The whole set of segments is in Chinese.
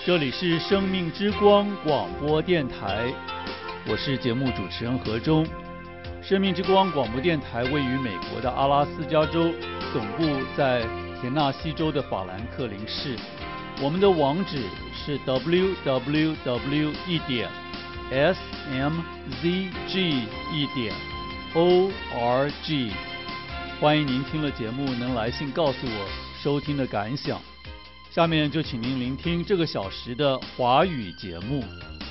这里是生命之光广播电台，我是节目主持人何忠。生命之光广播电台位于美国的阿拉斯加州，总部在田纳西州的法兰克林市。我们的网址是 www.smzg.org。欢迎您听了节目能来信告诉我收听的感想。下面就请您聆听这个小时的华语节目。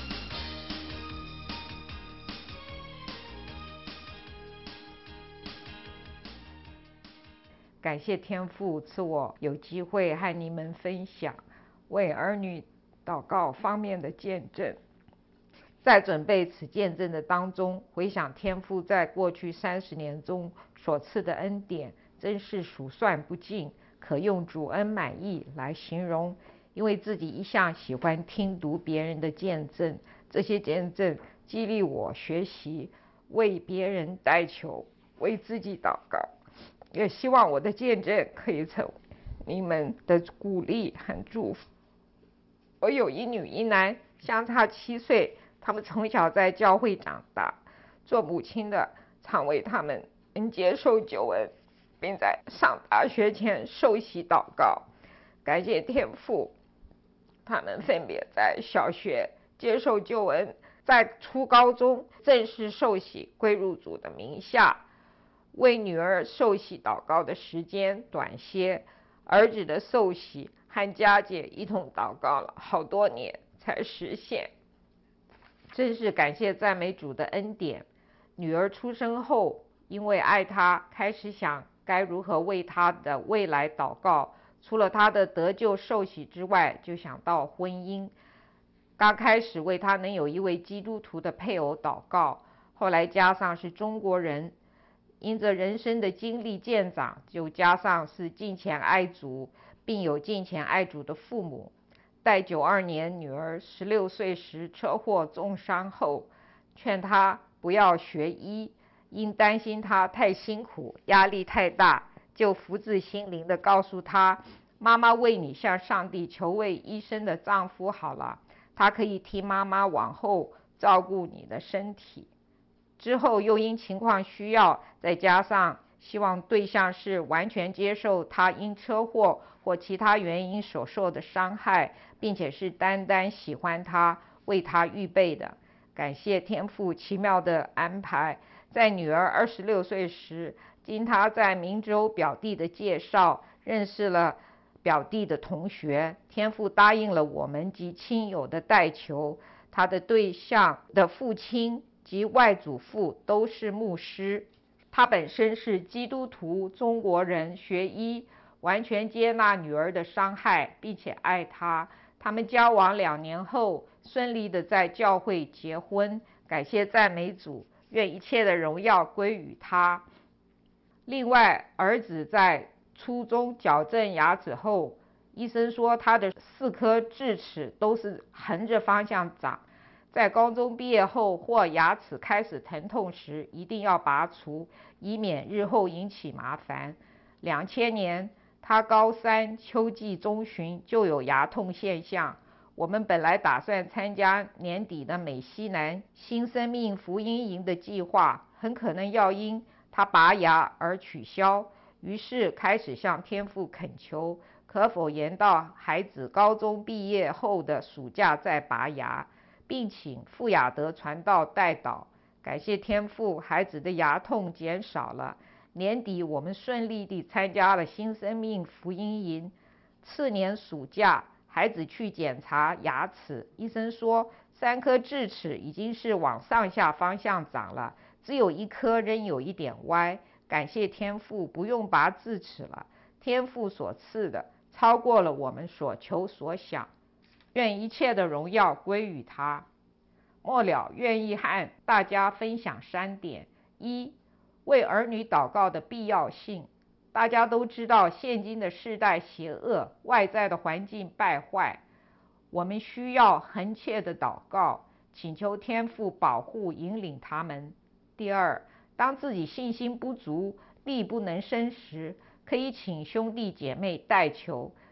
感谢天父赐我有机会和你们分享为儿女祷告方面的见证。在准备此见证的当中，回想天父在过去30年中所赐的恩典，真是数算不尽，可用主恩满溢来形容。因为自己一向喜欢听读别人的见证，这些见证激励我学习为别人代求，为自己祷告，也希望我的见证可以成为你们的鼓励和祝福。我有一女一男，相差7岁，他们从小在教会长大，做母亲的常为他们能接受救恩，并在上大学前受洗祷告。感谢天父，他们分别在小学接受救恩，在初高中正式受洗归入主的名下。为女儿受洗祷告的时间短些，儿子的受洗和家姐一同祷告了好多年才实现。真是感谢赞美主的恩典。女儿出生后，因为爱她，开始想该如何为她的未来祷告。除了她的得救受洗之外，就想到婚姻。刚开始为她能有一位基督徒的配偶祷告，后来加上是中国人，因着人生的经历渐长，就加上是敬虔爱主，并有敬虔爱主的父母。待92年女儿16岁时车祸重伤后，劝她不要学医，因担心她太辛苦，压力太大，就福至心灵的告诉她，妈妈为你向上帝求位医生的丈夫好了，他可以替妈妈往后照顾你的身体。之后又因情况需要，再加上希望对象是完全接受他因车祸或其他原因所受的伤害，并且是单单喜欢他，为他预备的。感谢天父奇妙的安排，在女儿26岁时，经他在明州表弟的介绍，认识了表弟的同学，天父答应了我们及亲友的代求。他的对象的父亲及外祖父都是牧师，他本身是基督徒中国人，学医，完全接纳女儿的伤害，并且爱她。他们交往2年后，顺利的在教会结婚。感谢赞美主，愿一切的荣耀归于他。另外，儿子在初中矫正牙齿后，医生说他的4颗智齿都是横着方向长，在高中毕业后或牙齿开始疼痛时一定要拔除，以免日后引起麻烦。2000年他高3秋季中旬就有牙痛现象。我们本来打算参加年底的美西南新生命福音营的计划，很可能要因他拔牙而取消，于是开始向天父恳求，可否延到孩子高中毕业后的暑假再拔牙，并请傅雅德传道代祷。感谢天父，孩子的牙痛减少了。年底我们顺利地参加了新生命福音营。次年暑假，孩子去检查牙齿，医生说3颗智齿已经是往上下方向长了，只有1颗仍有一点歪。感谢天父，不用拔智齿了。天父所赐的超过了我们所求所想，愿一切的荣耀归于他。末了，愿意和大家分享3点。1、为儿女祷告的必要性。大家都知道现今的世代邪恶，外在的环境败坏，我们需要恒切的祷告，请求天父保护引领他们。第2，当自己信心不足，力不能胜时，可以请兄弟姐妹代求，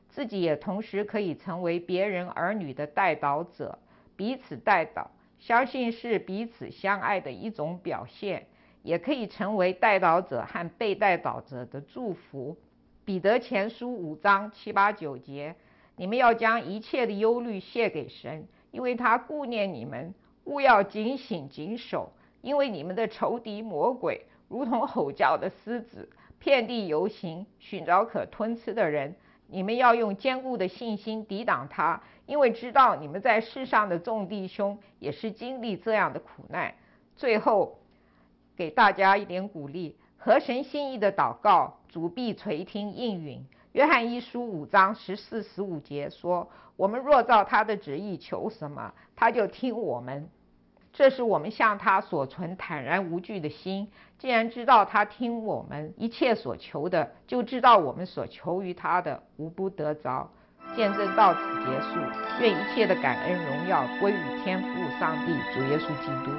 自己也同时可以成为别人儿女的代祷者，彼此代祷，相信是彼此相爱的一种表现，也可以成为代祷者和被代祷者的祝福。彼得前书5章7、8、9节，你们要将一切的忧虑卸给神，因为他顾念你们，务要警醒谨守，因为你们的仇敌魔鬼如同吼叫的狮子，遍地游行，寻找可吞吃的人。你们要用坚固的信心抵挡他，因为知道你们在世上的众弟兄也是经历这样的苦难。最后给大家一点鼓励，合神心意的祷告，主必垂听应允。约翰一书5章14、15节说，我们若照他的旨意求什么，他就听我们。这是我们向他所存坦然无惧的心。既然知道他听我们一切所求的，就知道我们所求于他的无不得着。见证到此结束，愿一切的感恩荣耀归于天父上帝主耶稣基督。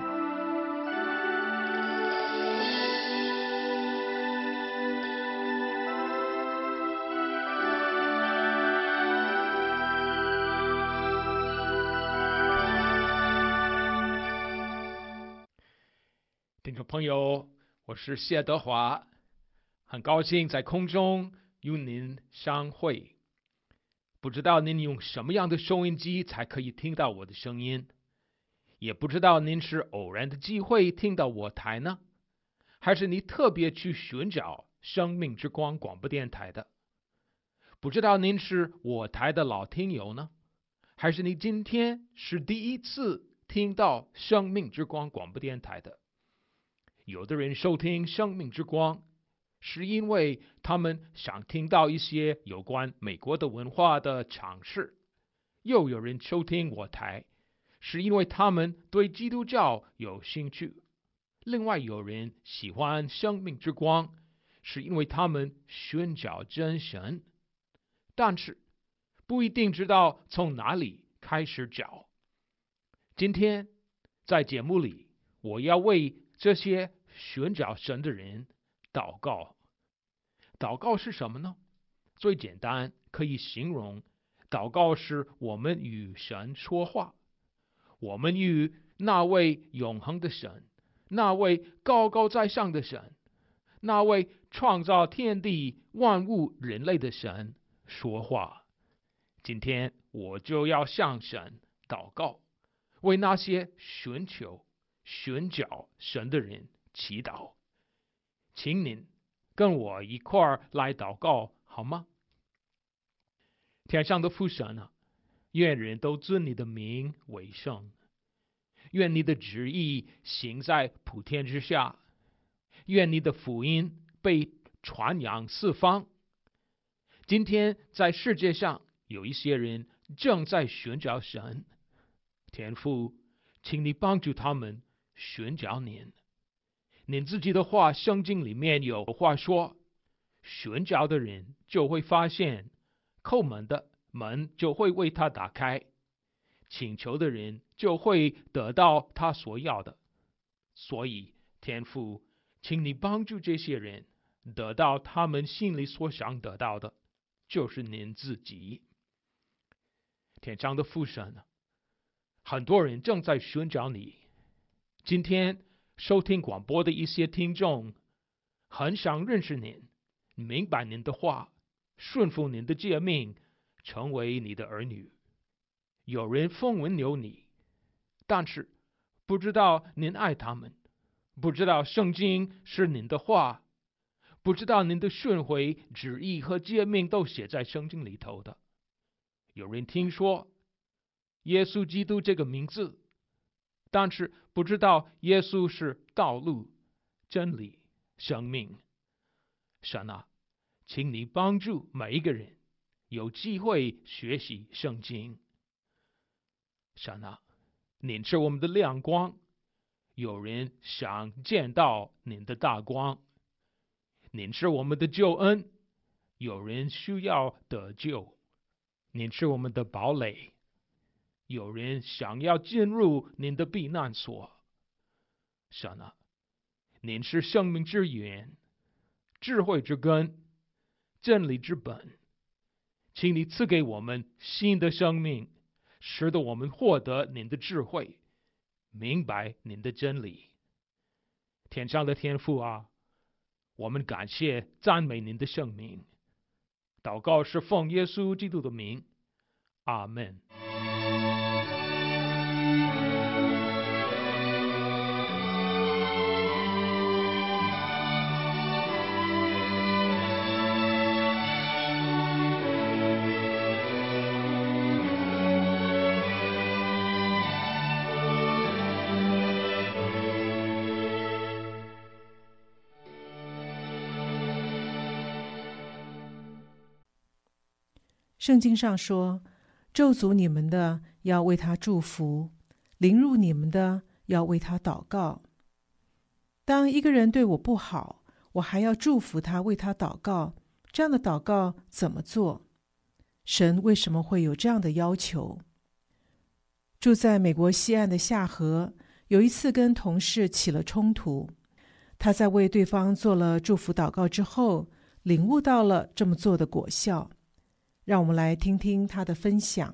听众朋友，我是谢德华，很高兴在空中与您相会。不知道您用什么样的收音机才可以听到我的声音，也不知道您是偶然的机会听到我台呢，还是你特别去寻找生命之光广播电台的。不知道您是我台的老听友呢，还是你今天是第一次听到生命之光广播电台的。有的人收听生命之光是因为他们想听到一些有关美国的文化的常识，又有人收听我台是因为他们对基督教有兴趣，另外有人喜欢生命之光是因为他们寻找真神，但是不一定知道从哪里开始找。今天在节目里，我要为这些寻找神的人祷告。祷告是什么呢？最简单可以形容，祷告是我们与神说话，我们与那位永恒的神，那位高高在上的神，那位创造天地万物人类的神说话。今天我就要向神祷告，为那些寻找神的人祈祷。请您跟我一块儿来祷告好吗？天上的父神啊，愿人都尊你的名为圣，愿你的旨意行在普天之下，愿你的福音被传扬四方。今天在世界上有一些人正在寻找神，天父，请你帮助他们寻找您。您自己的话，圣经里面有话说，寻找的人就会发现，叩门的门就会为他打开，请求的人就会得到他所要的。所以天父，请你帮助这些人得到他们心里所想得到的，就是您自己。天上的父神啊，很多人正在寻找你。今天收听广播的一些听众很想认识您，明白您的话，顺服您的诫命，成为你的儿女。有人风闻有你，但是不知道您爱他们，不知道圣经是您的话，不知道您的训诲旨意和诫命都写在圣经里头的。有人听说耶稣基督这个名字，但是不知道耶稣是道路、真理、生命。神啊，请你帮助每一个人有机会学习圣经。神啊，您是我们的亮光，有人想见到您的大光。您是我们的救恩，有人需要得救。您是我们的堡垒，有人想要进入您的避难所。神啊，您是生命之源，智慧之根，真理之本。 请你赐给我们新的生命，使得我们获得您的智慧，明白您的真理。天上的天父啊，我们感谢赞美您的圣名。祷告是奉耶稣基督的名，阿们。 圣经上说，咒诅你们的要为他祝福，凌辱你们的要为他祷告。当一个人对我不好，我还要祝福他，为他祷告，这样的祷告怎么做？神为什么会有这样的要求？住在美国西岸的夏河，有一次跟同事起了冲突，他在为对方做了祝福祷告之后，领悟到了这么做的果效。让我们来听听他的分享。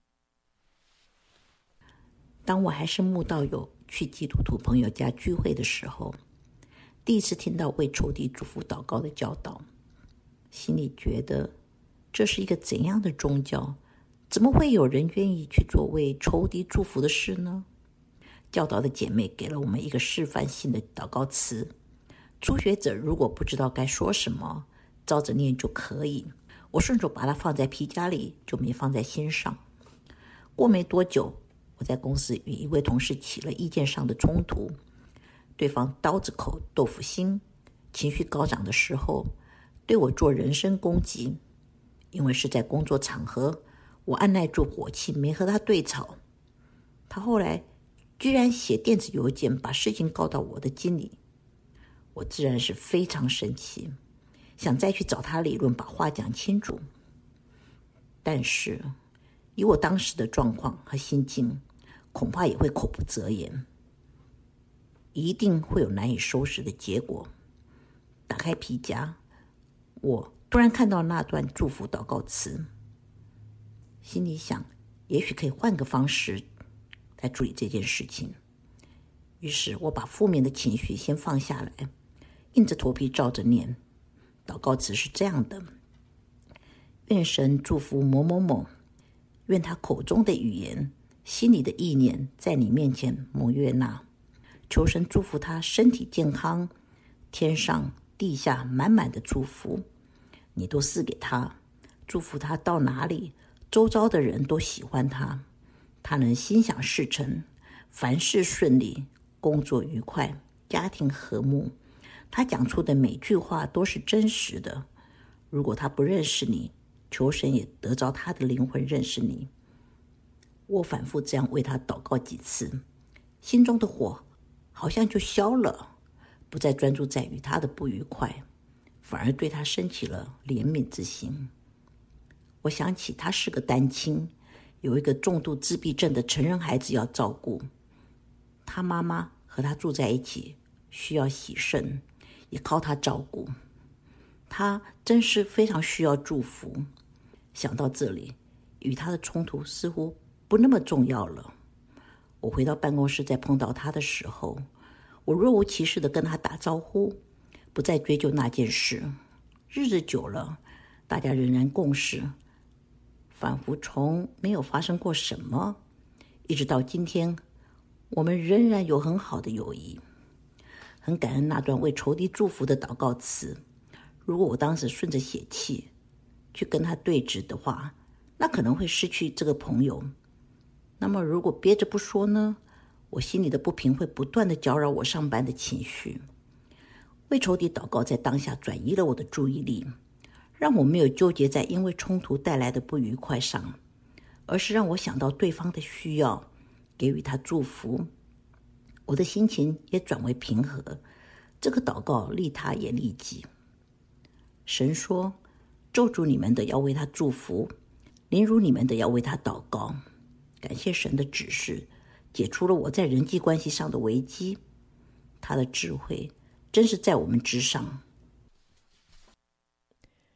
当我还是慕道友去基督徒朋友家聚会的时候，第一次听到为仇敌祝福祷告的教导，心里觉得这是一个怎样的宗教？怎么会有人愿意去做为仇敌祝福的事呢？教导的姐妹给了我们一个示范性的祷告词，初学者如果不知道该说什么，照着念就可以。我顺手把它放在皮夹里，就没放在心上。过没多久，我在公司与一位同事起了意见上的冲突，对方刀子口豆腐心，情绪高涨的时候对我做人身攻击。因为是在工作场合，我按耐住火气，没和他对吵。他后来居然写电子邮件把事情告到我的经理，我自然是非常生气，想再去找他理论，把话讲清楚。但是以我当时的状况和心境，恐怕也会口不择言，一定会有难以收拾的结果。打开皮夹，我突然看到那段祝福祷告词，心里想，也许可以换个方式来处理这件事情。于是我把负面的情绪先放下来，硬着头皮照着念。祷告词是这样的：愿神祝福某某某，愿他口中的语言、心里的意念在你面前蒙悦纳，求神祝福他身体健康，天上地下满满的祝福，你都赐给他，祝福他到哪里，周遭的人都喜欢他，他能心想事成，凡事顺利，工作愉快，家庭和睦。他讲出的每句话都是真实的。如果他不认识你，求神也得着他的灵魂认识你。我反复这样为他祷告几次，心中的火好像就消了，不再专注在与他的不愉快，反而对他升起了怜悯之心。我想起他是个单亲，有一个重度自闭症的成人孩子要照顾，他妈妈和他住在一起，需要洗肾，也靠他照顾。他真是非常需要祝福。想到这里，与他的冲突似乎不那么重要了。我回到办公室，在碰到他的时候，我若无其事地跟他打招呼，不再追究那件事。日子久了，大家仍然共事，仿佛从没有发生过什么。一直到今天，我们仍然有很好的友谊。很感恩那段为仇敌祝福的祷告词。如果我当时顺着血气去跟他对峙的话，那可能会失去这个朋友。那么如果憋着不说呢？我心里的不平会不断地搅扰我上班的情绪。为仇敌祷告在当下转移了我的注意力，让我没有纠结在因为冲突带来的不愉快上，而是让我想到对方的需要，给予他祝福。我的心情也转为平和，这个祷告利他也利己。神说，咒诅你们的要为他祝福，凌辱你们的要为他祷告。感谢神的指示，解除了我在人际关系上的危机。他的智慧真是在我们之上。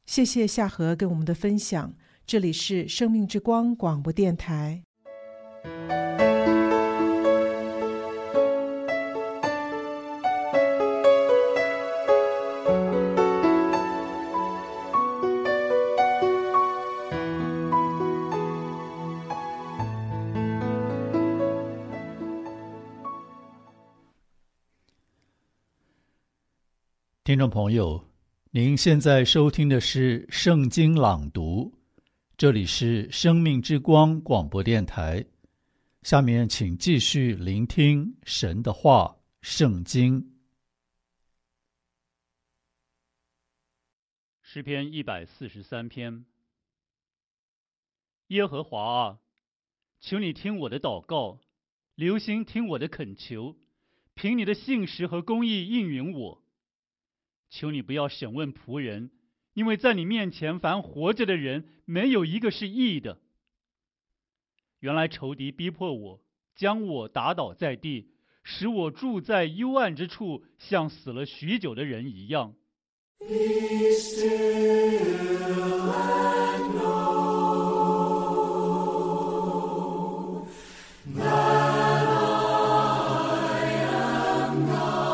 谢谢夏荷跟我们的分享，这里是生命之光广播电台。 听众朋友，您现在收听的是圣经朗读，这里是生命之光广播电台。下面请继续聆听神的话，圣经。诗篇143篇。耶和华啊，求你听我的祷告，留心听我的恳求，凭你的信实和公义应允我。求你不要审问仆人，因为在你面前凡活着的人没有一个是义的。原来仇敌逼迫我，将我打倒在地，使我住在幽暗之处，像死了许久的人一样。Be still and know that I am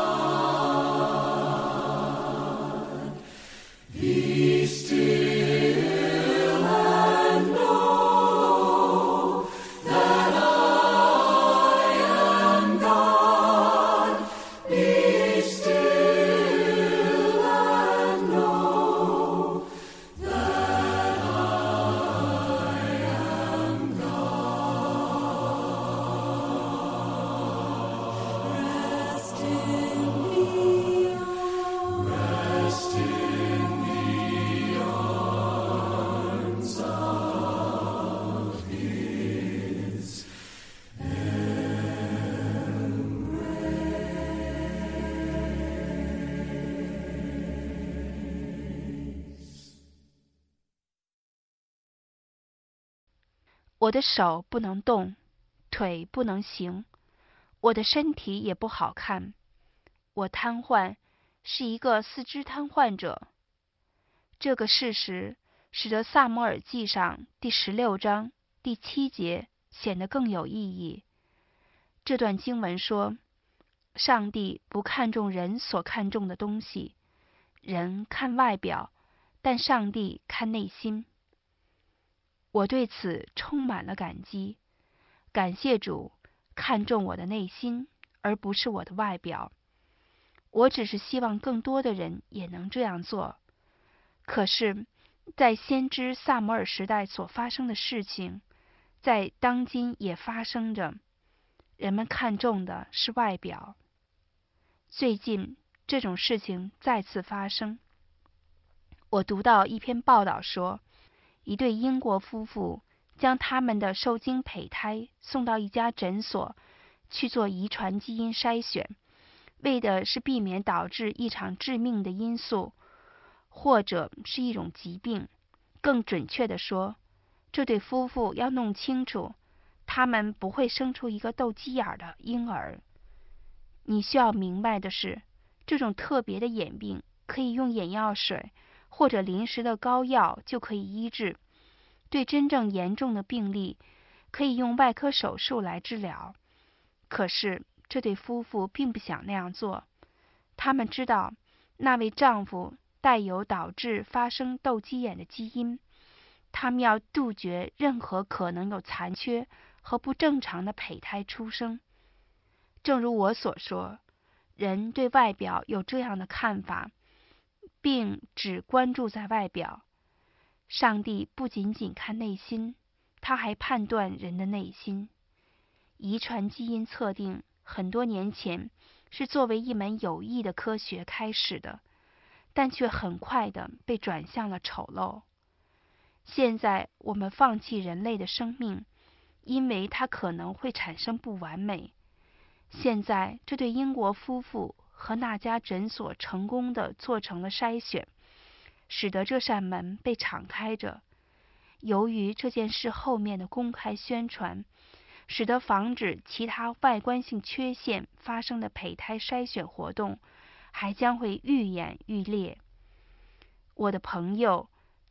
God. Be still and know that I am God. Be still and know that I am God. Rest in the arms of His embrace. 我的手不能动，腿不能行，我的身体也不好看，我瘫痪，是一个四肢瘫痪者。这个事实使得撒母耳记上第16章第7节显得更有意义。这段经文说，上帝不看重人所看重的东西，人看外表，但上帝看内心。我对此充满了感激，感谢主看重我的内心，而不是我的外表。我只是希望更多的人也能这样做。可是，在先知撒母耳时代所发生的事情，在当今也发生着。人们看重的是外表。最近这种事情再次发生。我读到一篇报道说，一对英国夫妇将他们的受精胚胎送到一家诊所去做遗传基因筛选，为的是避免导致一场致命的因素，或者是一种疾病。更准确地说，这对夫妇要弄清楚，他们不会生出一个斗鸡眼的婴儿。你需要明白的是，这种特别的眼病可以用眼药水或者临时的膏药就可以医治。对真正严重的病例，可以用外科手术来治疗。可是这对夫妇并不想那样做。他们知道那位丈夫带有导致发生斗鸡眼的基因，他们要杜绝任何可能有残缺和不正常的胚胎出生。正如我所说，人对外表有这样的看法，并只关注在外表。上帝不仅仅看内心，他还判断人的内心。遗传基因测定很多年前是作为一门有益的科学开始的，但却很快地被转向了丑陋。现在我们放弃人类的生命，因为它可能会产生不完美。现在这对英国夫妇和那家诊所成功地做成了筛选，使得这扇门被敞开着。由于这件事后面的公开宣传，使得防止其他外观性缺陷发生的胚胎筛选活动还将会愈演愈烈。我的朋友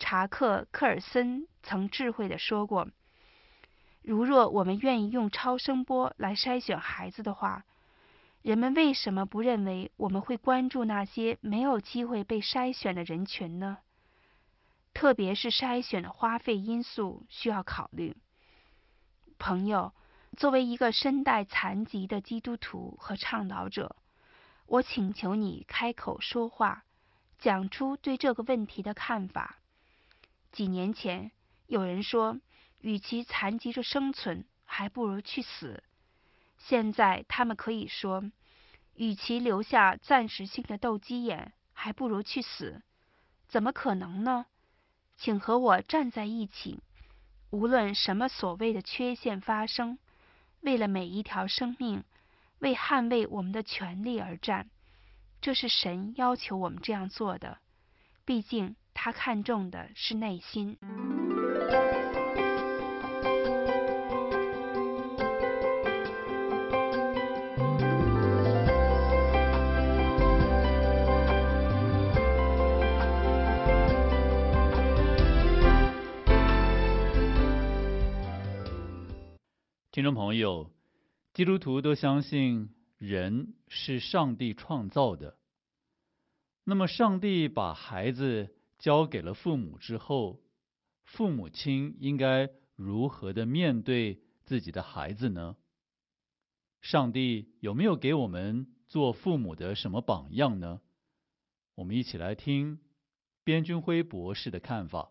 查克·科尔森曾智慧地说过，如若我们愿意用超声波来筛选孩子的话，人们为什么不认为我们会关注那些没有机会被筛选的人群呢？特别是筛选的花费因素需要考虑。朋友，作为一个身带残疾的基督徒和倡导者，我请求你开口说话，讲出对这个问题的看法。几年前，有人说，与其残疾着生存，还不如去死。现在他们可以说，与其留下暂时性的斗鸡眼，还不如去死。怎么可能呢？请和我站在一起，无论什么所谓的缺陷发生，为了每一条生命，为捍卫我们的权利而战。这是神要求我们这样做的，毕竟他看重的是内心。 听众朋友，基督徒都相信人是上帝创造的。那么上帝把孩子交给了父母之后，父母亲应该如何的面对自己的孩子呢？上帝有没有给我们做父母的什么榜样呢？我们一起来听边军辉博士的看法。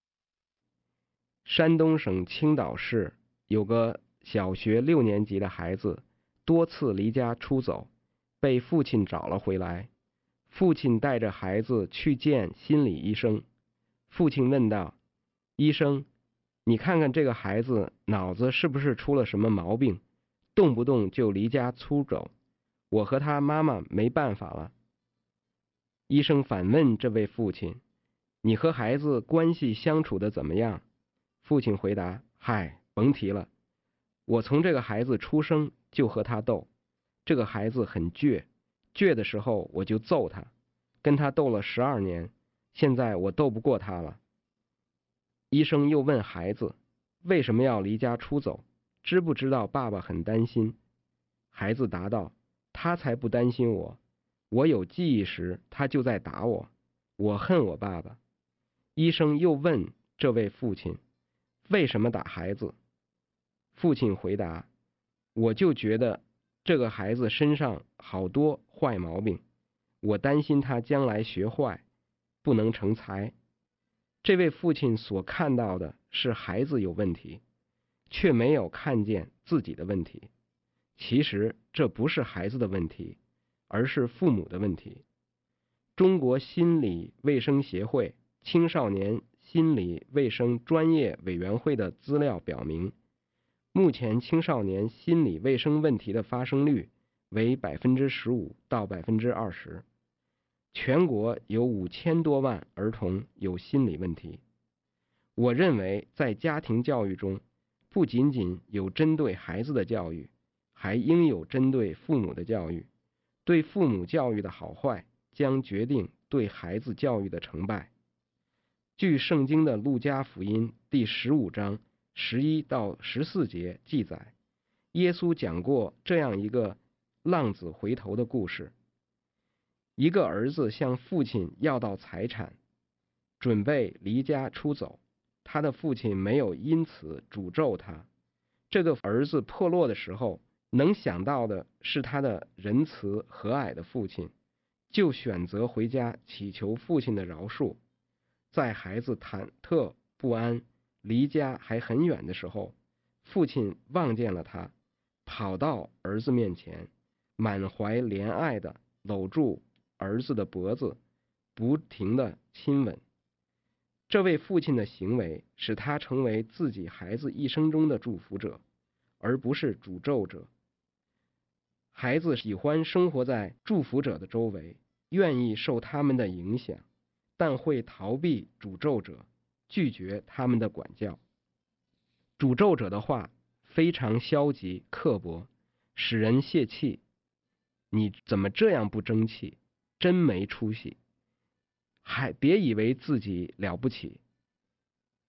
山东省青岛市有个小学6年级的孩子多次离家出走，被父亲找了回来。父亲带着孩子去见心理医生。父亲问道：“医生，你看看这个孩子脑子是不是出了什么毛病，动不动就离家出走，我和他妈妈没办法了。”医生反问这位父亲：“你和孩子关系相处的怎么样？”父亲回答：“嗨，甭提了，我从这个孩子出生就和他斗，这个孩子很倔，倔的时候我就揍他，跟他斗了12年，现在我斗不过他了。”医生又问孩子为什么要离家出走，知不知道爸爸很担心？孩子答道：“他才不担心我，我有记忆时他就在打我，我恨我爸爸。”医生又问这位父亲为什么打孩子？父亲回答：“我就觉得这个孩子身上好多坏毛病，我担心他将来学坏，不能成才。”这位父亲所看到的是孩子有问题，却没有看见自己的问题。其实这不是孩子的问题，而是父母的问题。中国心理卫生协会青少年心理卫生专业委员会的资料表明，目前青少年心理卫生问题的发生率为15%到20%，全国有5000多万儿童有心理问题。我认为在家庭教育中，不仅仅有针对孩子的教育，还应有针对父母的教育。对父母教育的好坏，将决定对孩子教育的成败。据圣经的路加福音第15章11到14节记载，耶稣讲过这样一个浪子回头的故事。一个儿子向父亲要到财产，准备离家出走，他的父亲没有因此诅咒他。这个儿子破落的时候，能想到的是他的仁慈和蔼的父亲，就选择回家祈求父亲的饶恕。在孩子忐忑不安、离家还很远的时候，父亲望见了他，跑到儿子面前，满怀怜爱地搂住儿子的脖子，不停地亲吻。这位父亲的行为使他成为自己孩子一生中的祝福者，而不是诅咒者。孩子喜欢生活在祝福者的周围，愿意受他们的影响，但会逃避诅咒者，拒绝他们的管教。诅咒者的话非常消极刻薄，使人泄气。你怎么这样不争气？真没出息！还别以为自己了不起，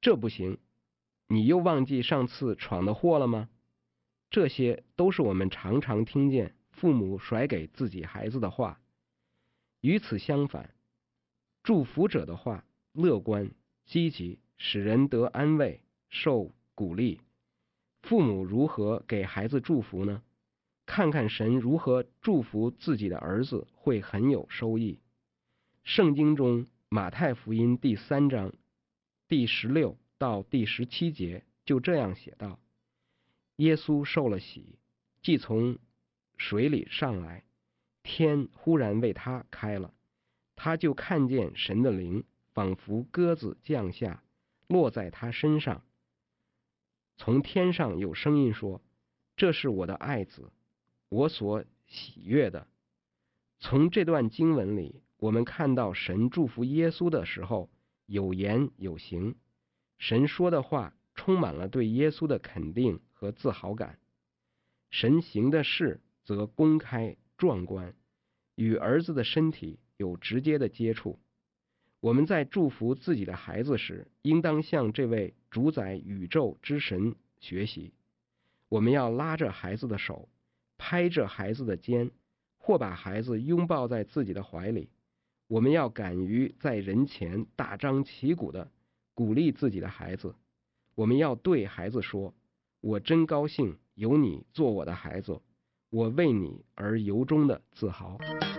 这不行，你又忘记上次闯的祸了吗？这些都是我们常常听见父母甩给自己孩子的话。与此相反，祝福者的话乐观积极，使人得安慰，受鼓励。父母如何给孩子祝福呢？看看神如何祝福自己的儿子，会很有收益。圣经中马太福音第3章第16到第17节就这样写道：耶稣受了洗，既从水里上来，天忽然为他开了，他就看见神的灵仿佛鸽子降下，落在他身上。从天上有声音说：这是我的爱子，我所喜悦的。从这段经文里，我们看到神祝福耶稣的时候有言有行，神说的话充满了对耶稣的肯定和自豪感。神行的事则公开壮观，与儿子的身体有直接的接触。我们在祝福自己的孩子时，应当向这位主宰宇宙之神学习。我们要拉着孩子的手，拍着孩子的肩，或把孩子拥抱在自己的怀里。我们要敢于在人前大张旗鼓地鼓励自己的孩子。我们要对孩子说：我真高兴有你做我的孩子，我为你而由衷的自豪。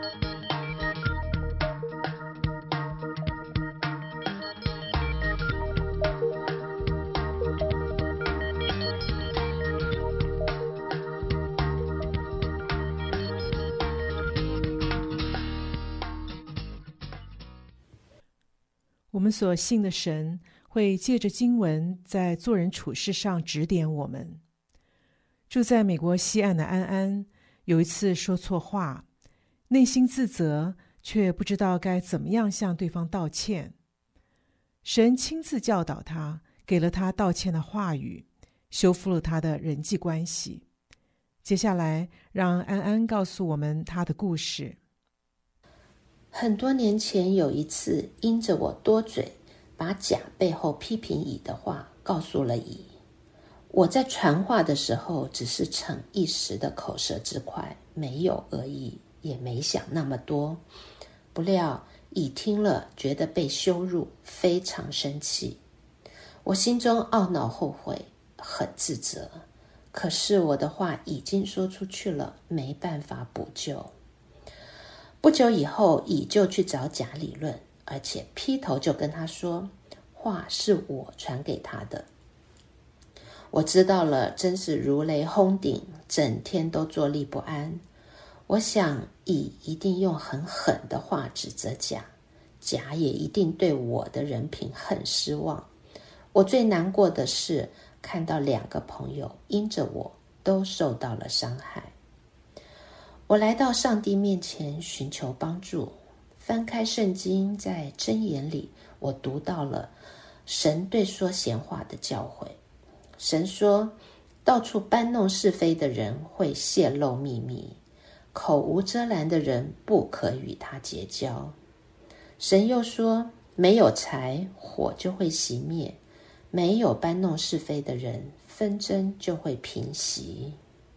我们所信的神会借着经文在做人处事上指点我们。住在美国西岸的安安有一次说错话，内心自责，却不知道该怎么样向对方道歉。神亲自教导他，给了他道歉的话语，修复了他的人际关系。接下来让安安告诉我们他的故事。 很多年前有一次，因着我多嘴，把甲背后批评乙的话告诉了乙。我在传话的时候只是逞一时的口舌之快，没有恶意，也没想那么多。不料乙听了觉得被羞辱，非常生气。我心中懊恼后悔，很自责，可是我的话已经说出去了，没办法补救。不久以后，乙就去找甲理论，而且劈头就跟他说，话是我传给他的。我知道了，真是如雷轰顶，整天都坐立不安。我想乙一定用很狠的话指责甲，甲也一定对我的人品很失望。我最难过的是看到2个朋友因着我都受到了伤害。我来到上帝面前寻求帮助，翻开圣经，在箴言里我读到了神对说闲话的教诲。神说，到处搬弄是非的人会泄露秘密，口无遮拦的人不可与他结交。神又说，没有柴火就会熄灭，没有搬弄是非的人纷争就会平息。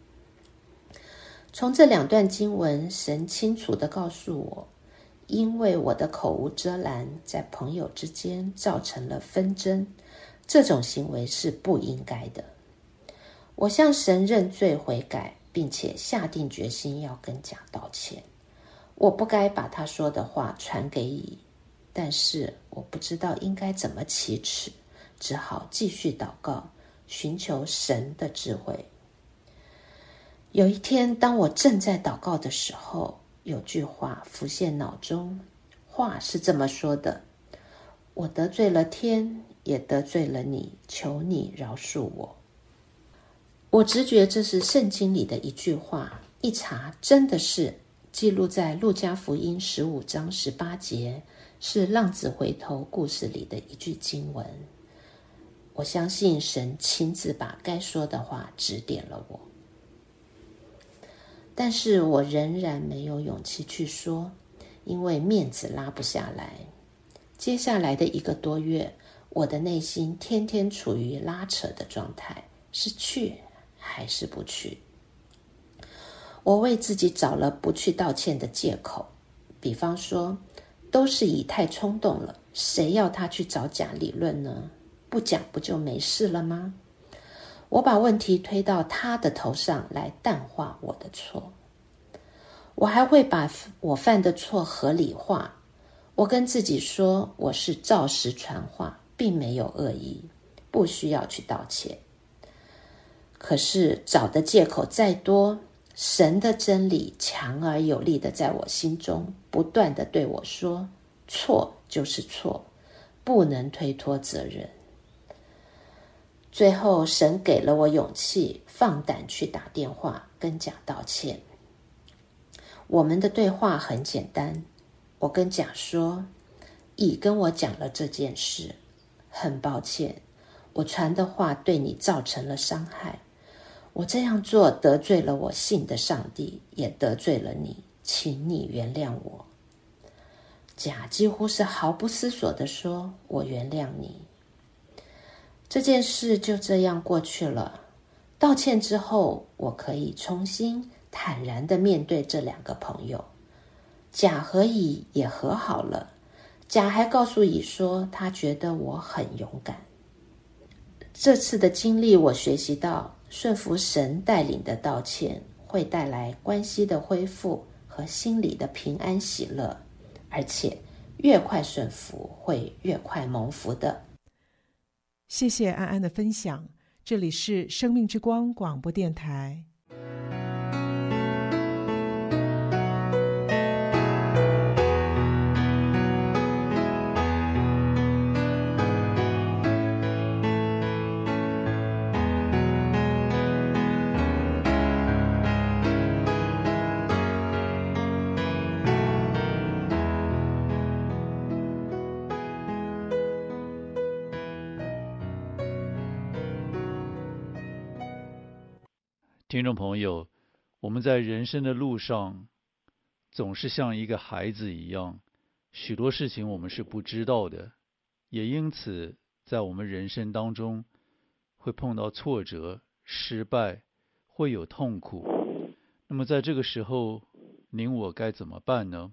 从这2段经文，神清楚地告诉我，因为我的口无遮拦，在朋友之间造成了纷争，这种行为是不应该的。我向神认罪悔改，并且下定决心要跟甲道歉。我不该把他说的话传给乙，但是我不知道应该怎么启齿，只好继续祷告，寻求神的智慧。有一天，当我正在祷告的时候，有句话浮现脑中，话是这么说的：我得罪了天，也得罪了你，求你饶恕我。我直觉这是圣经里的一句话，一查真的是记录在路加福音15章18节，是浪子回头故事里的一句经文。我相信神亲自把该说的话指点了我，但是我仍然没有勇气去说，因为面子拉不下来。接下来的1个多月， 我的内心天天处于拉扯的状态，是去还是不去？我为自己找了不去道歉的借口，比方说，都是乙太冲动了，谁要他去找甲理论呢？不讲不就没事了吗？我把问题推到他的头上来淡化我的错。我还会把我犯的错合理化，我跟自己说我是照实传话，并没有恶意，不需要去道歉。可是找的借口再多，神的真理强而有力的在我心中不断的对我说，错就是错，不能推脱责任。最后神给了我勇气，放胆去打电话跟甲道歉。我们的对话很简单，我跟甲说，乙跟我讲了这件事，很抱歉，我传的话对你造成了伤害，我这样做得罪了我信的上帝，也得罪了你，请你原谅我。甲几乎是毫不思索地说，我原谅你。这件事就这样过去了。道歉之后，我可以重新坦然地面对这两个朋友。甲和乙也和好了，甲还告诉乙说，他觉得我很勇敢。这次的经历，我学习到顺服神带领的道歉会带来关系的恢复和心理的平安喜乐，而且越快顺服会越快蒙福的。 谢谢安安的分享，这里是生命之光广播电台。 听众朋友，我们在人生的路上总是像一个孩子一样，许多事情我们是不知道的，也因此在我们人生当中会碰到挫折、失败，会有痛苦。那么在这个时候，您我该怎么办呢？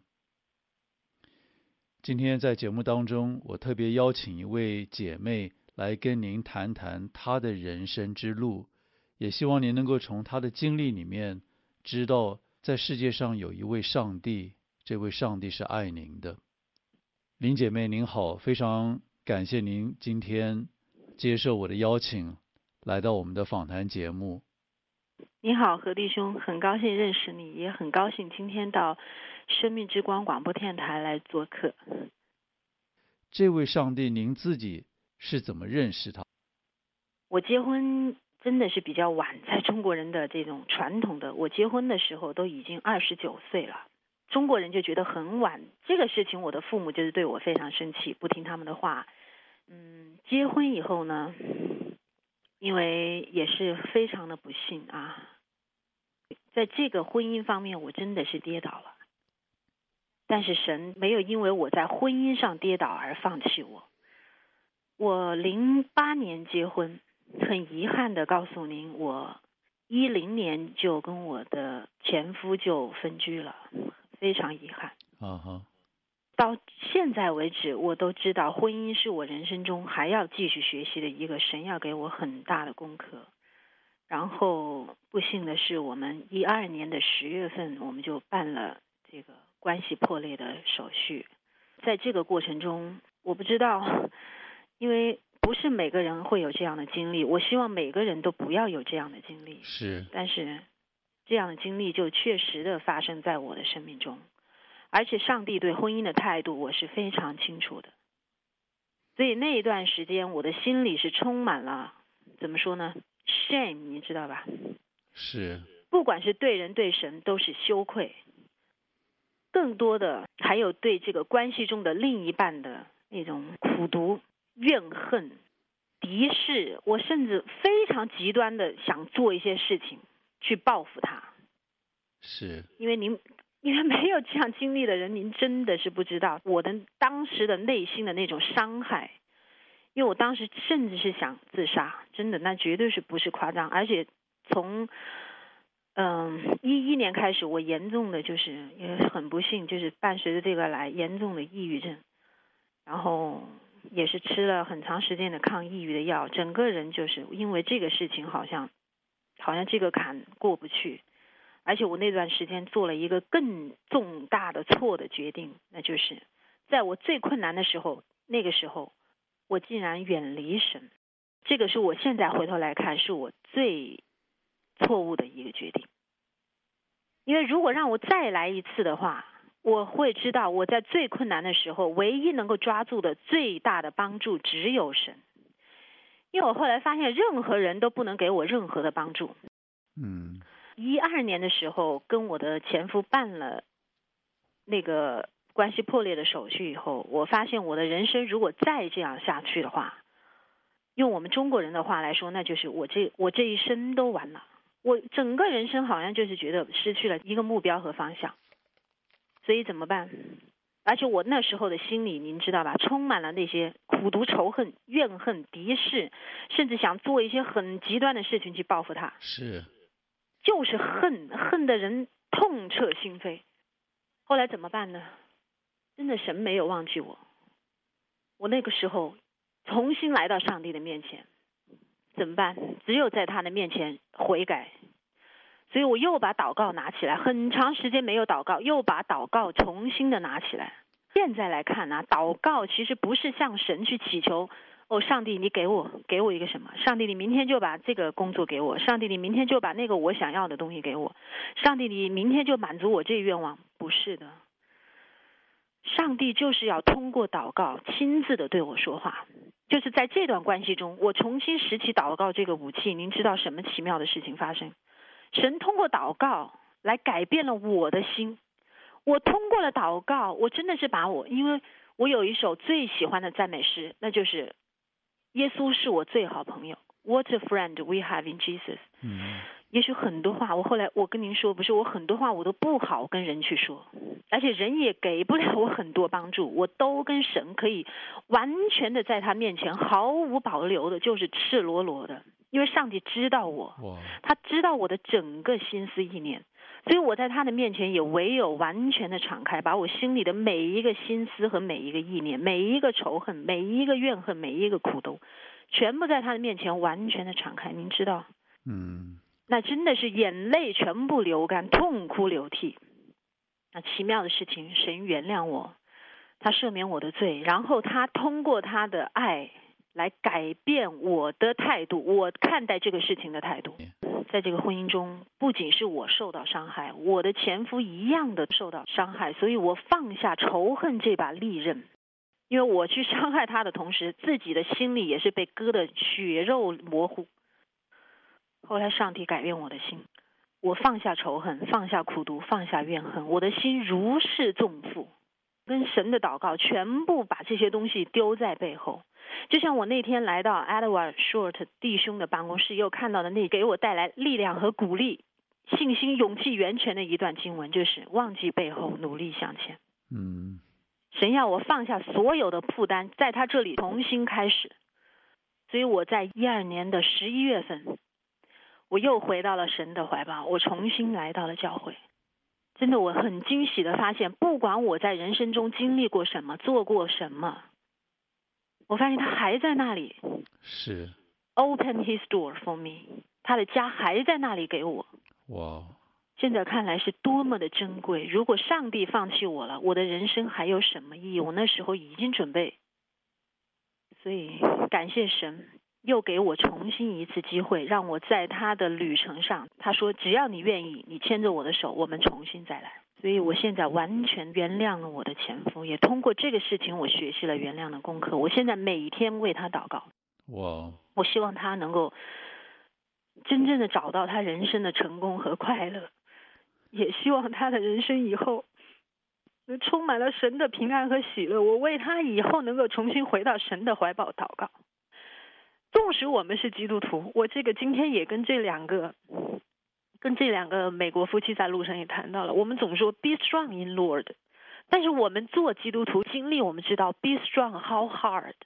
今天在节目当中，我特别邀请一位姐妹来跟您谈谈她的人生之路，也希望您能够从她的经历里面知道，在世界上有一位上帝，这位上帝是爱您的。林姐妹您好，非常感谢您今天接受我的邀请，来到我们的访谈节目。 你好，何弟兄，很高兴认识你，也很高兴今天到生命之光广播电台来做客。 这位上帝您自己是怎么认识他？ 我结婚真的是比较晚，在中国人的这种传统的，我结婚的时候都已经29岁了，中国人就觉得很晚。这个事情我的父母就是对我非常生气，不听他们的话。结婚以后呢，因为也是非常的不幸啊，在这个婚姻方面我真的是跌倒了，但是神没有因为我在婚姻上跌倒而放弃我。我08年结婚，很遗憾的告诉您，我10年就跟我的前夫就分居了，非常遗憾。到现在为止，我都知道婚姻是我人生中还要继续学习的一个神要给我很大的功课。然后不幸的是，我们12年的10月份，我们就办了这个关系破裂的手续。在这个过程中，我不知道，因为不是每个人会有这样的经历，我希望每个人都不要有这样的经历。 是， 但是这样的经历就确实的发生在我的生命中。而且上帝对婚姻的态度我是非常清楚的，所以那一段时间我的心里是充满了，怎么说呢， shame， 你知道吧？ 是， 不管是对人对神都是羞愧，更多的还有对这个关系中的另一半的那种苦毒、怨恨、敌视，我甚至非常极端的想做一些事情去报复他。 是， 因为没有这样经历的人，您真的是不知道我的当时的内心的那种伤害。 因为我当时甚至是想自杀，真的，那绝对是不是夸张。而且从11年开始，我严重的就是也很不幸，就是伴随着这个来严重的抑郁症，然后也是吃了很长时间的抗抑郁的药，整个人就是因为这个事情好像这个坎过不去。而且我那段时间做了一个更重大的错的决定，那就是在我最困难的时候，那个时候我竟然远离神。这个是我现在回头来看是我最错误的一个决定。因为如果让我再来一次的话，我会知道我在最困难的时候唯一能够抓住的最大的帮助只有神。因为我后来发现任何人都不能给我任何的帮助。12年的时候跟我的前夫办了那个关系破裂的手续以后，我发现我的人生如果再这样下去的话，用我们中国人的话来说，那就是我这一生都完了，我整个人生好像就是觉得失去了一个目标和方向。所以怎么办？而且我那时候的心里您知道吧，充满了那些苦毒仇恨怨恨敌视，甚至想做一些很极端的事情去报复他， 是就是恨的人痛彻心扉。后来怎么办呢？真的神没有忘记我。我那个时候重新来到上帝的面前，怎么办？只有在他的面前悔改。所以我又把祷告拿起来，很长时间没有祷告，又把祷告重新的拿起来。现在来看呢，祷告其实不是向神去祈求，上帝你给我一个什么，上帝你明天就把这个工作给我，上帝你明天就把那个我想要的东西给我，上帝你明天就满足我这愿望。不是的，上帝就是要通过祷告亲自的对我说话。就是在这段关系中，我重新拾起祷告这个武器，您知道什么奇妙的事情发生？神通过祷告来改变了我的心。我通过了祷告，我真的是因为我有一首最喜欢的赞美诗，那就是耶稣是我最好朋友。 What a friend we have in Jesus。 也许很多话我跟您说，不是我很多话我都不好跟人去说，而且人也给不了我很多帮助，我都跟神可以完全的在他面前毫无保留的，就是赤裸裸的。因为上帝知道我，他知道我的整个心思意念，所以我在他的面前也唯有完全的敞开，把我心里的每一个心思和每一个意念，每一个仇恨，每一个怨恨，每一个苦毒，全部在他的面前完全的敞开。您知道，那真的是眼泪全部流干，痛哭流涕。那奇妙的事情，神原谅我，他赦免我的罪，然后他通过他的爱来改变我的态度，我看待这个事情的态度。在这个婚姻中，不仅是我受到伤害，我的前夫一样的受到伤害，所以我放下仇恨这把利刃。因为我去伤害他的同时，自己的心里也是被割得血肉模糊。后来上帝改变我的心，我放下仇恨，放下苦毒，放下怨恨，我的心如释重负，跟神的祷告全部把这些东西丢在背后。就像我那天来到 Edward Short 弟兄的办公室，又看到的那给我带来力量和鼓励、信心、勇气源泉的一段经文，就是忘记背后，努力向前。神要我放下所有的负担，在他这里重新开始。所以我在12年的11月份，我又回到了神的怀抱，我重新来到了教会。真的，我很惊喜的发现，不管我在人生中经历过什么，做过什么，我发现他还在那里， 是 Open his door for me， 他的家还在那里给我。现在看来是多么的珍贵。如果上帝放弃我了，我的人生还有什么意义？我那时候已经准备。所以感谢神又给我重新一次机会，让我在他的旅程上，他说只要你愿意，你牵着我的手，我们重新再来。所以我现在完全原谅了我的前夫，也通过这个事情我学习了原谅的功课。我现在每天为他祷告，我希望他能够真正的找到他人生的成功和快乐，也希望他的人生以后充满了神的平安和喜乐。我为他以后能够重新回到神的怀抱祷告。纵使我们是基督徒，我这个今天也跟这两个美国夫妻在路上也谈到了，我们总说 be strong in Lord， 但是我们做基督徒经历，我们知道 be strong how hard，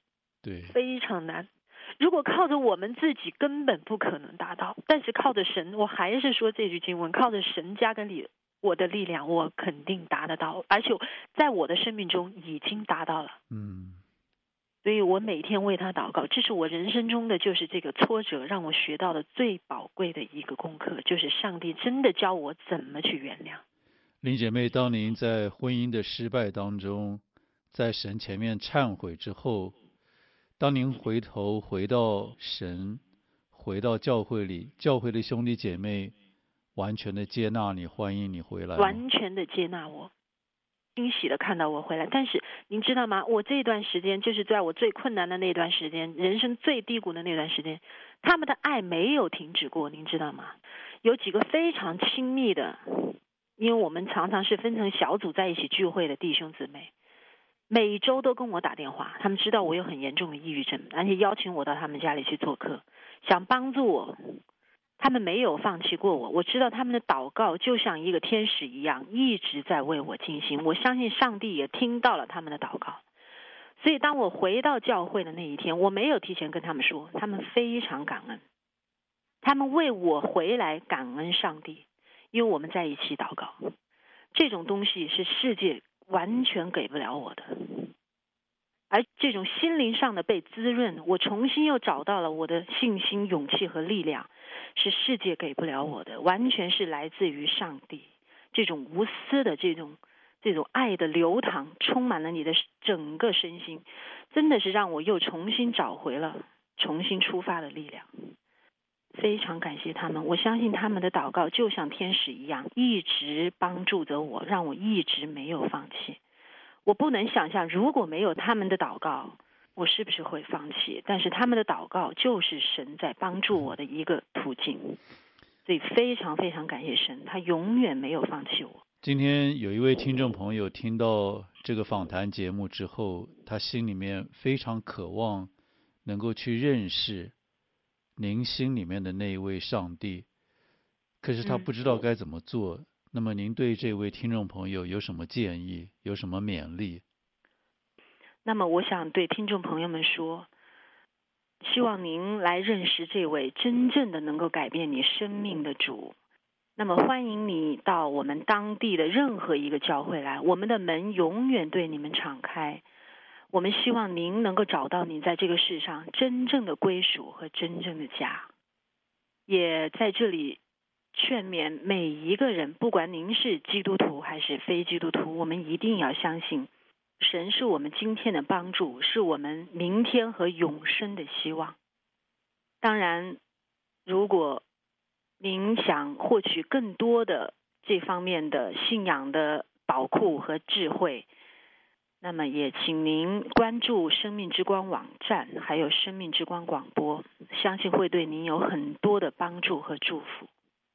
对， 非常难。如果靠着我们自己根本不可能达到，但是靠着神，我还是说这句经文，靠着神加给我的力量，我肯定达得到，而且在我的生命中已经达到了。所以我每天为他祷告，这是我人生中的就是这个挫折让我学到的最宝贵的一个功课，就是上帝真的教我怎么去原谅。 林姐妹，当您在婚姻的失败当中，在神前面忏悔之后，当您回到神，回到教会里，教会的兄弟姐妹完全的接纳你，欢迎你回来吗？ 完全的接纳我，欣喜的看到我回来。但是您知道吗？我这段时间就是在我最困难的那段时间，人生最低谷的那段时间，他们的爱没有停止过，您知道吗？有几个非常亲密的，因为我们常常是分成小组在一起聚会的弟兄姊妹，每周都跟我打电话，他们知道我有很严重的抑郁症，而且邀请我到他们家里去做客，想帮助我。他们没有放弃过我，我知道他们的祷告就像一个天使一样，一直在为我进行。我相信上帝也听到了他们的祷告。所以当我回到教会的那一天，我没有提前跟他们说，他们非常感恩，他们为我回来感恩上帝，因为我们在一起祷告。这种东西是世界完全给不了我的，而这种心灵上的被滋润，我重新又找到了我的信心、勇气和力量，是世界给不了我的，完全是来自于上帝。这种无私的这种爱的流淌，充满了你的整个身心，真的是让我又重新找回了重新出发的力量。非常感谢他们，我相信他们的祷告就像天使一样，一直帮助着我，让我一直没有放弃。我不能想象如果没有他们的祷告，我是不是会放弃？但是他们的祷告就是神在帮助我的一个途径，所以非常非常感谢神，他永远没有放弃我。 今天有一位听众朋友听到这个访谈节目之后，他心里面非常渴望能够去认识您心里面的那一位上帝，可是他不知道该怎么做。那么您对这位听众朋友有什么建议，有什么勉励？ 那么我想对听众朋友们说，希望您来认识这位真正的能够改变你生命的主。那么欢迎你到我们当地的任何一个教会来，我们的门永远对你们敞开。我们希望您能够找到你在这个世上真正的归属和真正的家。也在这里劝勉每一个人，不管您是基督徒还是非基督徒，我们一定要相信神是我们今天的帮助，是我们明天和永生的希望。当然，如果您想获取更多的这方面的信仰的宝库和智慧，那么也请您关注生命之光网站，还有生命之光广播，相信会对您有很多的帮助和祝福。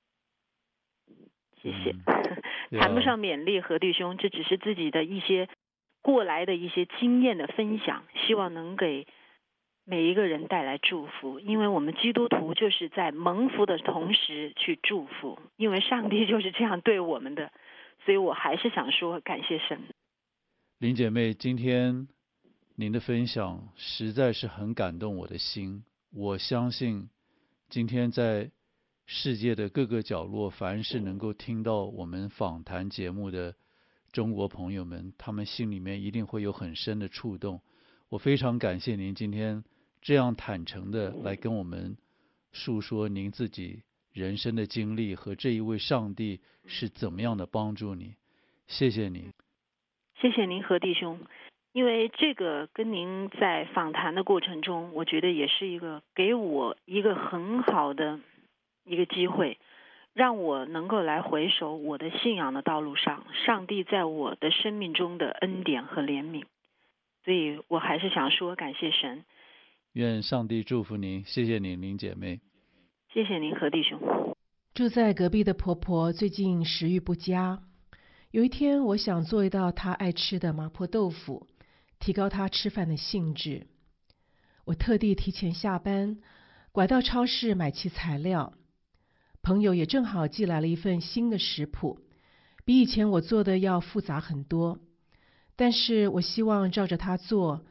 谢谢。谈不上勉励何弟兄，这只是自己的一些过来的一些经验的分享，希望能给每一个人带来祝福。因为我们基督徒就是在蒙福的同时去祝福，因为上帝就是这样对我们的，所以我还是想说感谢神。 林姐妹，今天您的分享实在是很感动我的心。我相信今天在世界的各个角落，凡是能够听到我们访谈节目的中国朋友们，他们心里面一定会有很深的触动。我非常感谢您今天这样坦诚的来跟我们述说您自己人生的经历和这一位上帝是怎么样的帮助你。谢谢您。 谢谢您何弟兄，因为这个跟您在访谈的过程中，我觉得也是给我一个很好的一个机会，让我能够来回首我的信仰的道路上，上帝在我的生命中的恩典和怜悯。所以我还是想说感谢神。 愿上帝祝福您，谢谢您林姐妹。 谢谢您何弟兄。 住在隔壁的婆婆最近食欲不佳，有一天我想做一道她爱吃的麻婆豆腐，提高她吃饭的兴致。我特地提前下班，拐到超市买齐材料。朋友也正好寄来了一份新的食谱，比以前我做的要复杂很多，但是我希望照着它做，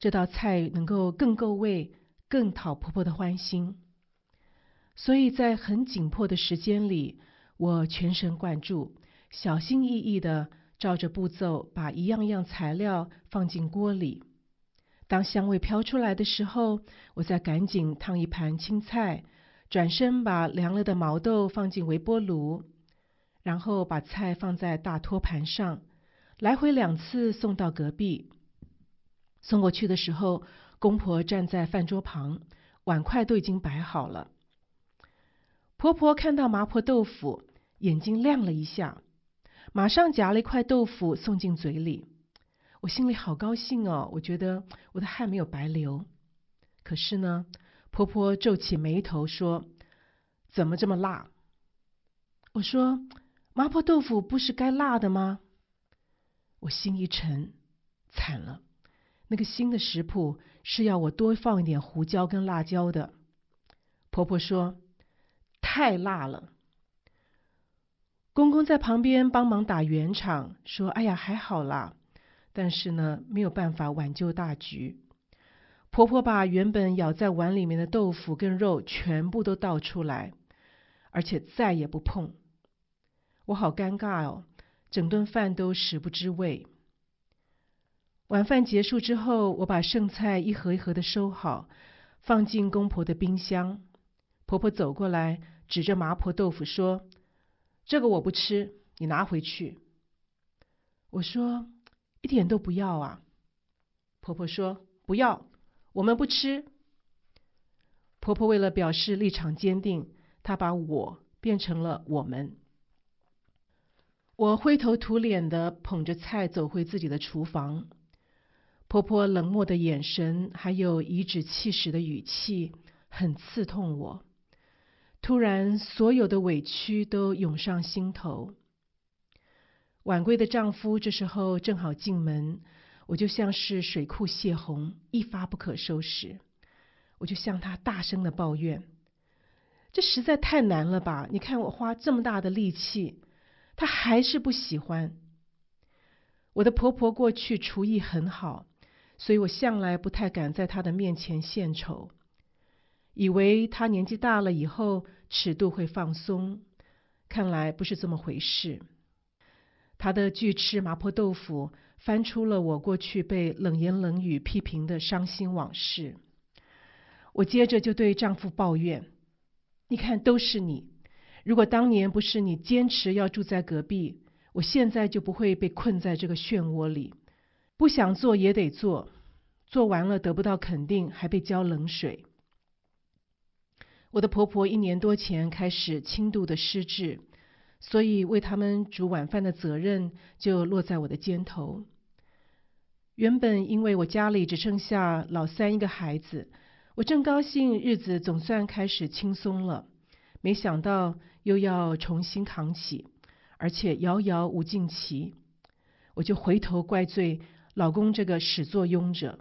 这道菜能够更够味，更讨婆婆的欢心。所以在很紧迫的时间里，我全神贯注，小心翼翼地照着步骤把一样样材料放进锅里。当香味飘出来的时候，我再赶紧烫一盘青菜，转身把凉了的毛豆放进微波炉，然后把菜放在大托盘上，来回2次送到隔壁。送过去的时候，公婆站在饭桌旁，碗筷都已经摆好了。婆婆看到麻婆豆腐，眼睛亮了一下，马上夹了一块豆腐送进嘴里。我心里好高兴哦，我觉得我的汗没有白流。可是呢，婆婆皱起眉头说：“怎么这么辣？”我说：“麻婆豆腐不是该辣的吗？”我心一沉，惨了，那个新的食谱是要我多放一点胡椒跟辣椒的。婆婆说：“太辣了。”公公在旁边帮忙打圆场，说：“哎呀，还好啦。”但是呢，没有办法挽救大局。婆婆把原本舀在碗里面的豆腐跟肉全部都倒出来，而且再也不碰。我好尴尬哦，整顿饭都食不知味。晚饭结束之后，我把剩菜一盒一盒的收好，放进公婆的冰箱。婆婆走过来，指着麻婆豆腐说：“这个我不吃，你拿回去。”我说：“一点都不要啊。”婆婆说：“不要，我们不吃。”婆婆为了表示立场坚定，她把我变成了我们。我灰头土脸的捧着菜走回自己的厨房，婆婆冷漠的眼神还有颐指气使的语气很刺痛我。突然所有的委屈都涌上心头。晚归的丈夫这时候正好进门，我就像是水库泄洪，一发不可收拾。我就向他大声的抱怨：“这实在太难了吧，你看我花这么大的力气，他还是不喜欢。”我的婆婆过去厨艺很好，所以我向来不太敢在她的面前献丑，以为她年纪大了以后尺度会放松，看来不是这么回事。她的拒吃麻婆豆腐翻出了我过去被冷言冷语批评的伤心往事。我接着就对丈夫抱怨：“你看，都是你，如果当年不是你坚持要住在隔壁，我现在就不会被困在这个漩涡里，不想做也得做，做完了得不到肯定，还被浇冷水。”我的婆婆1年多前开始轻度的失智，所以为他们煮晚饭的责任就落在我的肩头。原本因为我家里只剩下老3一个孩子，我正高兴日子总算开始轻松了，没想到又要重新扛起，而且遥遥无尽期。我就回头怪罪老公这个始作俑者。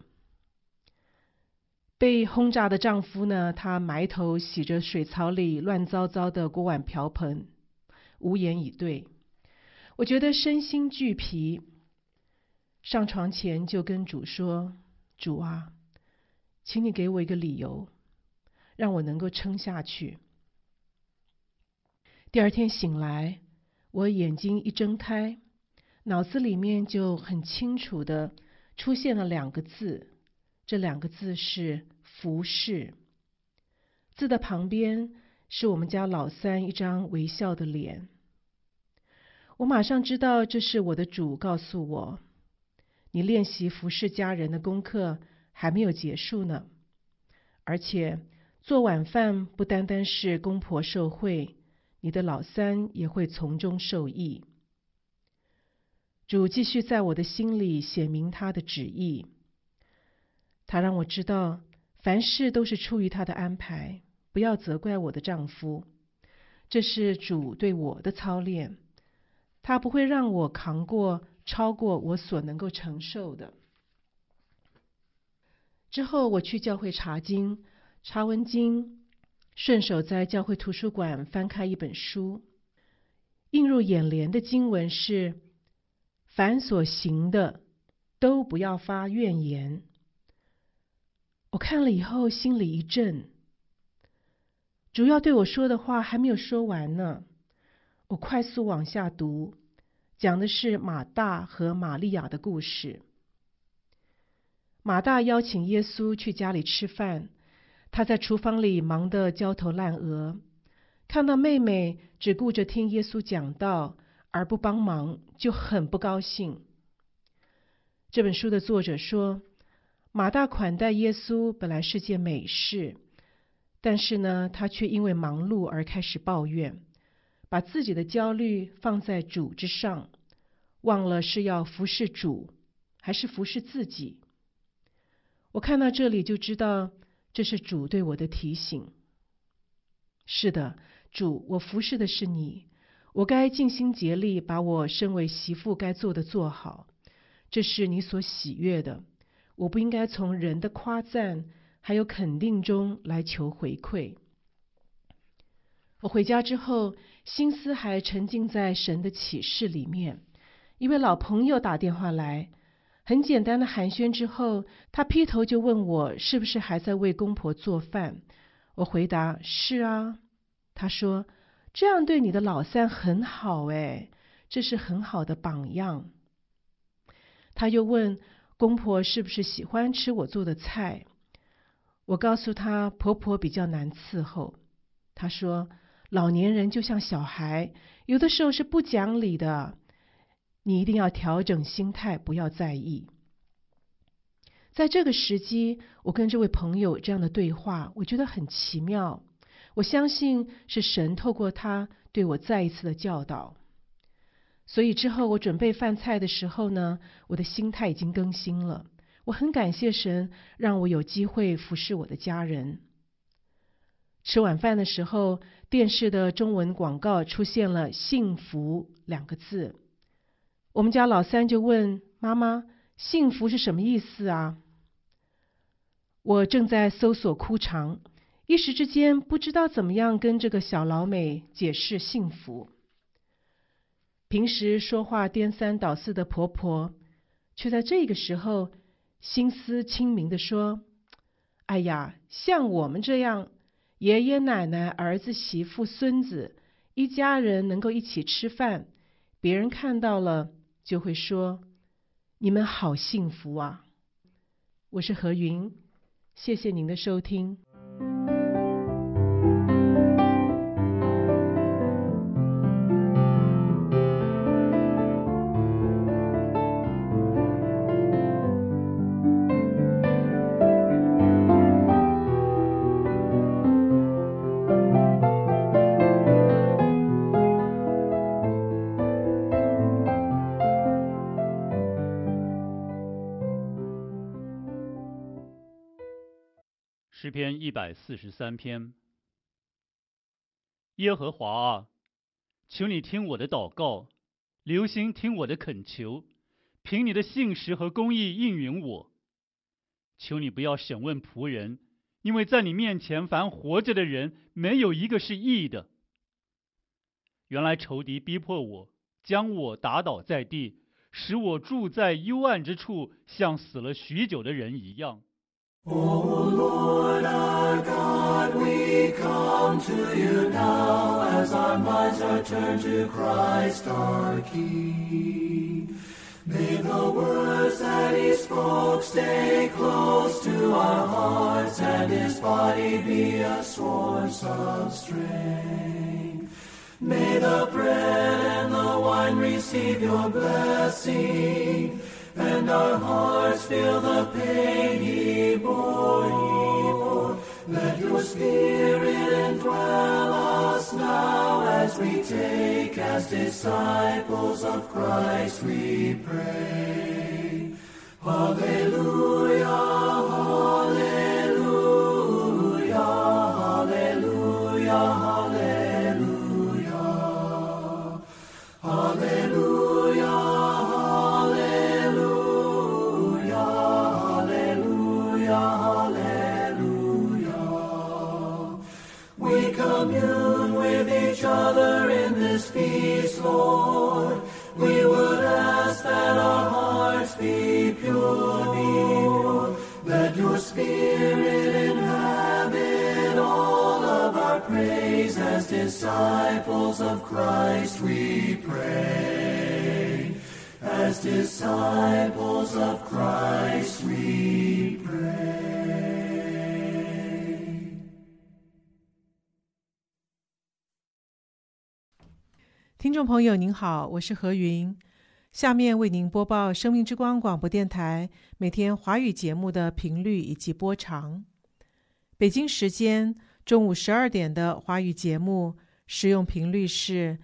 被轰炸的丈夫呢，他埋头洗着水槽里乱糟糟的锅碗瓢盆，无言以对。我觉得身心俱疲，上床前就跟主说：“主啊，请你给我一个理由，让我能够撑下去。”第二天醒来，我眼睛一睁开，脑子里面就很清楚的出现了2个字，这2个字是服侍。字的旁边是我们家老3一张微笑的脸。我马上知道这是我的主告诉我：“你练习服侍家人的功课还没有结束呢，而且做晚饭不单单是公婆受惠，你的老3也会从中受益。”主继续在我的心里写明他的旨意，他让我知道凡事都是出于他的安排，不要责怪我的丈夫，这是主对我的操练，他不会让我扛过超过我所能够承受的。之后我去教会查经，查完经，顺手在教会图书馆翻开一本书，映入眼帘的经文是：凡所行的，都不要发怨言， 我看了以后心里一震，主要对我说的话还没有说完呢。我快速往下读，讲的是马大和玛利亚的故事。马大邀请耶稣去家里吃饭，他在厨房里忙得焦头烂额，看到妹妹只顾着听耶稣讲道而不帮忙，就很不高兴。这本书的作者说，马大款待耶稣本来是件美事，但是呢，他却因为忙碌而开始抱怨，把自己的焦虑放在主之上，忘了是要服侍主还是服侍自己。我看到这里就知道，这是主对我的提醒。是的，主，我服侍的是你，我该尽心竭力把我身为媳妇该做的做好，这是你所喜悦的。我不应该从人的夸赞还有肯定中来求回馈。我回家之后，心思还沉浸在神的启示里面。一位老朋友打电话来，很简单的寒暄之后，他劈头就问我是不是还在为公婆做饭。我回答是啊。他说，这样对你的老三很好诶，这是很好的榜样。他又问公婆是不是喜欢吃我做的菜。我告诉他，婆婆比较难伺候。他说，老年人就像小孩，有的时候是不讲理的，你一定要调整心态，不要在意。在这个时机，我跟这位朋友这样的对话，我觉得很奇妙。我相信是神透过他对我再一次的教导。所以之后我准备饭菜的时候呢，我的心态已经更新了。我很感谢神，让我有机会服侍我的家人。吃晚饭的时候，电视的中文广告出现了幸福2个字。我们家老三就问妈妈，幸福是什么意思啊？我正在搜索哭肠，一时之间不知道怎么样跟这个小老美解释幸福。平时说话颠三倒四的婆婆，却在这个时候心思清明地说，哎呀，像我们这样爷爷奶奶、儿子、媳妇、孙子一家人能够一起吃饭，别人看到了就会说，你们好幸福啊。我是何云，谢谢您的收听。 诗篇143篇。耶和华啊，求你听我的祷告，留心听我的恳求，凭你的信实和公义应允我。求你不要审问仆人，因为在你面前凡活着的人，没有一个是义的。原来仇敌逼迫我，将我打倒在地，使我住在幽暗之处，像死了许久的人一样。 O Lord our God, we come to you now as our minds are turned to Christ our King. May the words that he spoke stay close to our hearts, and his body be a source of strength. May the bread and the wine receive your blessing, and our hearts feel the pain he bore. Let your Spirit indwell us now as we take as disciples of Christ, we pray. Hallelujah, hallelujah, hallelujah, hallelujah, hallelujah. Commune with each other in this peace, Lord. We would ask that our hearts be pure. Let your Spirit praise. As disciples of Christ we pray. As disciples of Christ we pray. 听众朋友您好，我是何云，下面为您播报生命之光广播电台每天华语节目的频率以及播长。北京时间中午12点的华语节目使用频率是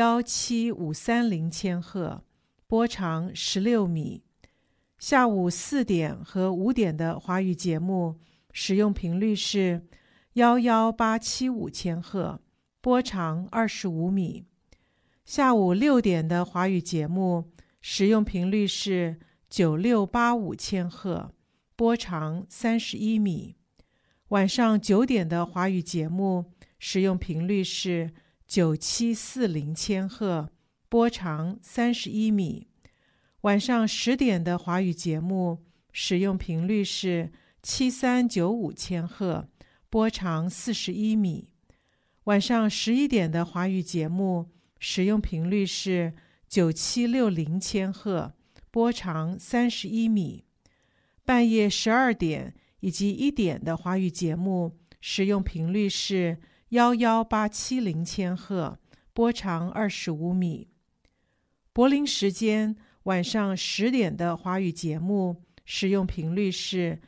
17530千赫，波长16米。下午4点和5点的华语节目使用频率是11875千赫，波长25米。下午6点的华语节目使用频率是9685千赫，波长31米。晚上9点的华语节目使用频率是9740千赫，波长31米。晚上10点的华语节目使用频率是7395千赫，波长41米。晚上11点的华语节目使用频率是9760千赫，波长31米。半夜12点以及1点的华语节目使用频率是11870千赫，波长25米。柏林时间晚上10点的华语节目使用频率是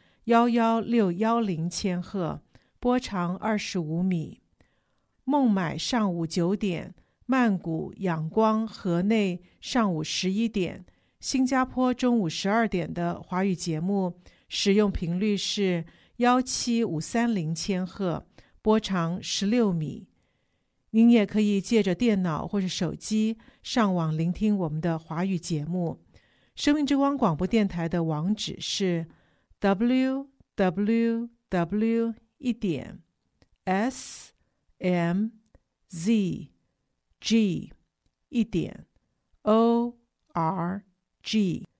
11610千赫，波长25米。孟买上午9点，曼谷、仰光、河内上午11点，新加坡中午12点的华语节目使用频率是17530千赫，波长16米。您也可以借着电脑或是手机上网聆听我们的华语节目。生命之光广播电台的网址是 www.smz.org。